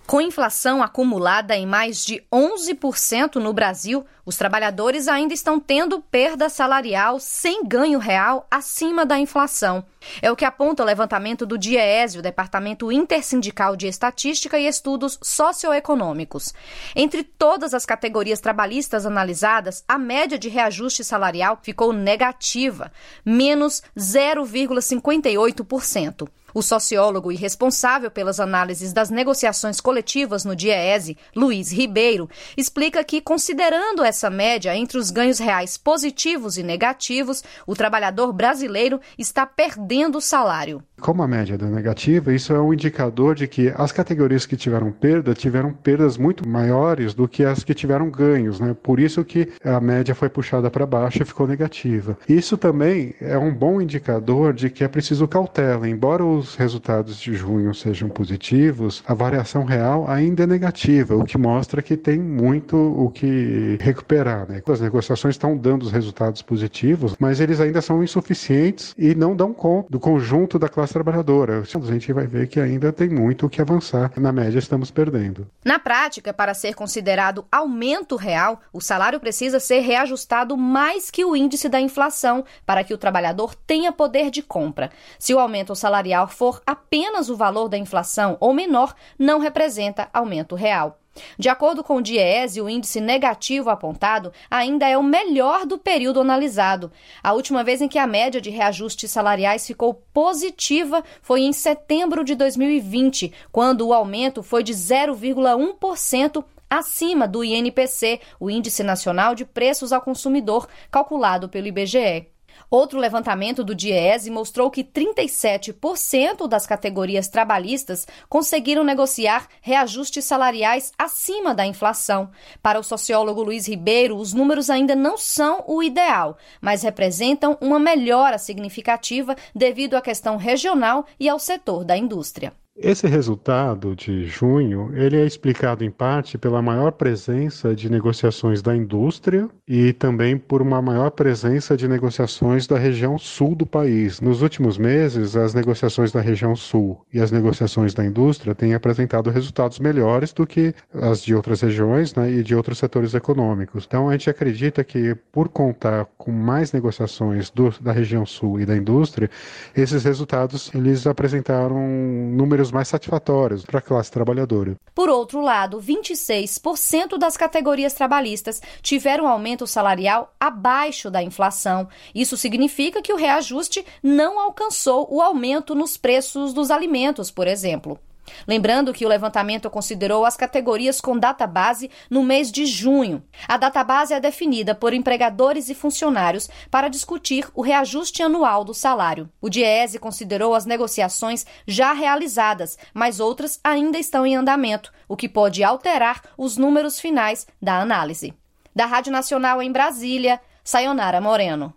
Com inflação acumulada em mais de 11% no Brasil, os trabalhadores ainda estão tendo perda salarial sem ganho real acima da inflação. É o que aponta o levantamento do DIEESE, o Departamento Intersindical de Estatística e Estudos Socioeconômicos. Entre todas as categorias trabalhistas analisadas, a média de reajuste salarial ficou negativa, menos 0,58%. O sociólogo e responsável pelas análises das negociações coletivas no DIEESE, Luiz Ribeiro, explica que, considerando essa média entre os ganhos reais positivos e negativos, o trabalhador brasileiro está perdendo o salário. Como a média é negativa, isso é um indicador de que as categorias que tiveram perdas muito maiores do que as que tiveram ganhos, né? Por isso que a média foi puxada para baixo e ficou negativa. Isso também é um bom indicador de que é preciso cautela. Embora os resultados de junho sejam positivos, a variação real ainda é negativa, o que mostra que tem muito o que recuperar, né? As negociações estão dando os resultados positivos, mas eles ainda são insuficientes e não dão conta do conjunto da classe trabalhadora. A gente vai ver que ainda tem muito o que avançar. Na média, estamos perdendo. Na prática, para ser considerado aumento real, o salário precisa ser reajustado mais que o índice da inflação para que o trabalhador tenha poder de compra. Se o aumento salarial for apenas o valor da inflação ou menor, não representa aumento real. De acordo com o DIEESE, o índice negativo apontado ainda é o melhor do período analisado. A última vez em que a média de reajustes salariais ficou positiva foi em setembro de 2020, quando o aumento foi de 0,1% acima do INPC, o Índice Nacional de Preços ao Consumidor, calculado pelo IBGE. Outro levantamento do DIEESE mostrou que 37% das categorias trabalhistas conseguiram negociar reajustes salariais acima da inflação. Para o sociólogo Luiz Ribeiro, os números ainda não são o ideal, mas representam uma melhora significativa devido à questão regional e ao setor da indústria. Esse resultado de junho, ele é explicado em parte pela maior presença de negociações da indústria e também por uma maior presença de negociações da região sul do país. Nos últimos meses, as negociações da região sul e as negociações da indústria têm apresentado resultados melhores do que as de outras regiões, né, e de outros setores econômicos. Então, a gente acredita que, por contar com mais negociações da região sul e da indústria, esses resultados eles apresentaram números mais satisfatórios para a classe trabalhadora. Por outro lado, 26% das categorias trabalhistas tiveram aumento salarial abaixo da inflação. Isso significa que o reajuste não alcançou o aumento nos preços dos alimentos, por exemplo. Lembrando que o levantamento considerou as categorias com database no mês de junho. A database é definida por empregadores e funcionários para discutir o reajuste anual do salário. O DIEESE considerou as negociações já realizadas, mas outras ainda estão em andamento, o que pode alterar os números finais da análise. Da Rádio Nacional em Brasília, Sayonara Moreno.